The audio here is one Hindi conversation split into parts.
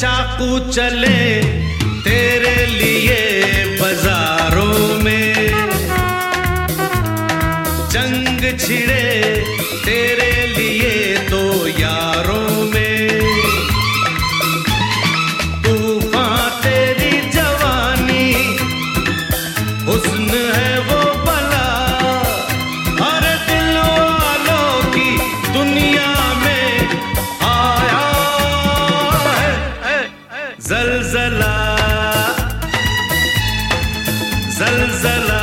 चाकू चले तेरे लिए बाजारों में, जंग छिड़े तेरे लिए दो यारों में, तूफान तेरी जवानी, हुस्न है वो भला, हर दिल वालों की दुनिया में आया है ज़लज़ला ज़लज़ला।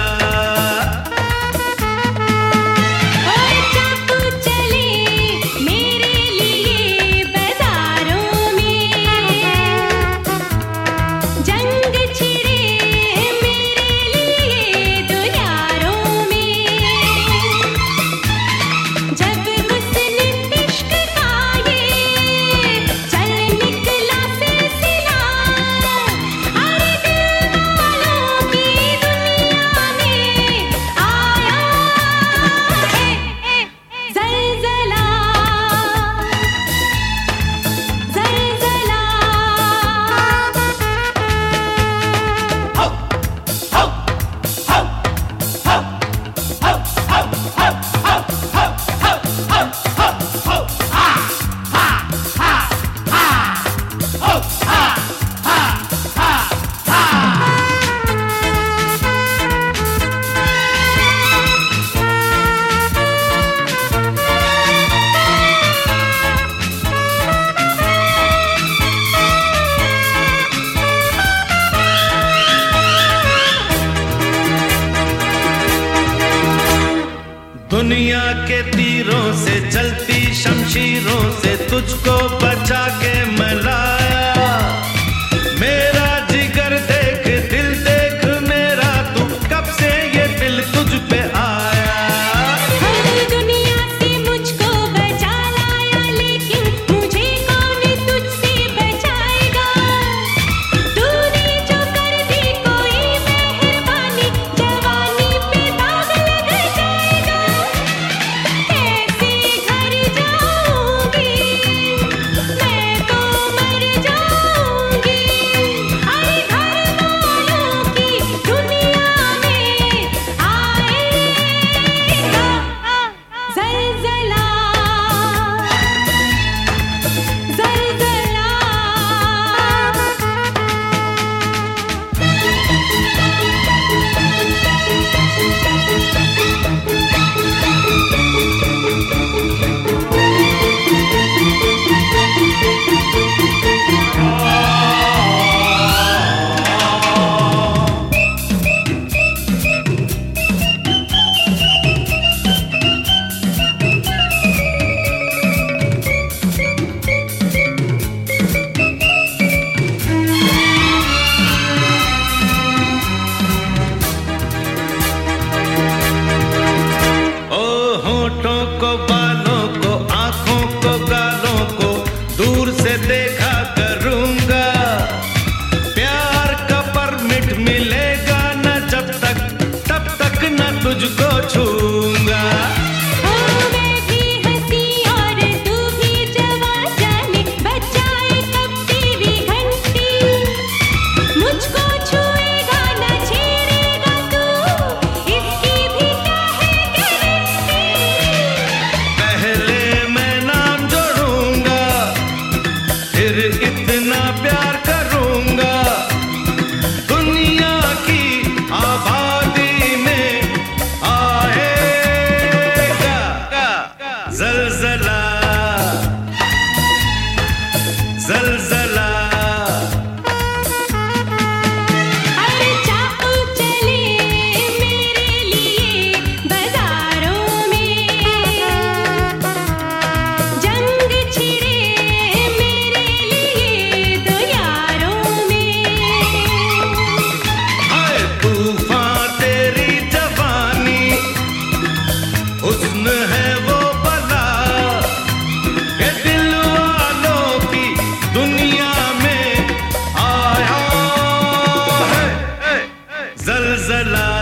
दुनिया के तीरों से चलती शमशीरों से तुझको बचा के मैं लाया, मेरा जिगर देख दिल देख मेरा, तू कब से ये दिल तुझ पे आया। हर दुनिया से मुझको बचा लाया, लेकिन मुझे कौन तुझसे बचाएगा। तूने जो कर दी कोई मेहरबानी, जवानी पे दाग लग जाएगा। कैसे घर जाऊंगी मैं तो मर जाऊंगी, अरे घर वालों की दुनिया में आएगा ज़लज़ला ज़लज़ला। होठों को बालों को आंखों को गालों को दूर से देखा करूंगा, प्यार का परमिट मिलेगा न जब तक तब तक न तुझको छूंगा। मैं भी हंसी और तू भी जवां, जाने बचाए कब तेरी घंटी, मुझको छुएगा न छेड़ेगा तू, इसकी भी क्या है गारंटी। पहले मैं नाम जोड़ूंगा, फिर इतना प्यार करूंगा, दुनिया की आबादी में आएगा ज़लज़ला ज़लज़ला। हर चाकू चले मेरे लिए बाजारों में, जंग छिड़े मेरे लिए दो यारों में, हाय तूफान तेरी जवानी, हुस्न है वो भला, ये दिल वालों की दुनिया में आया है ज़लज़ला।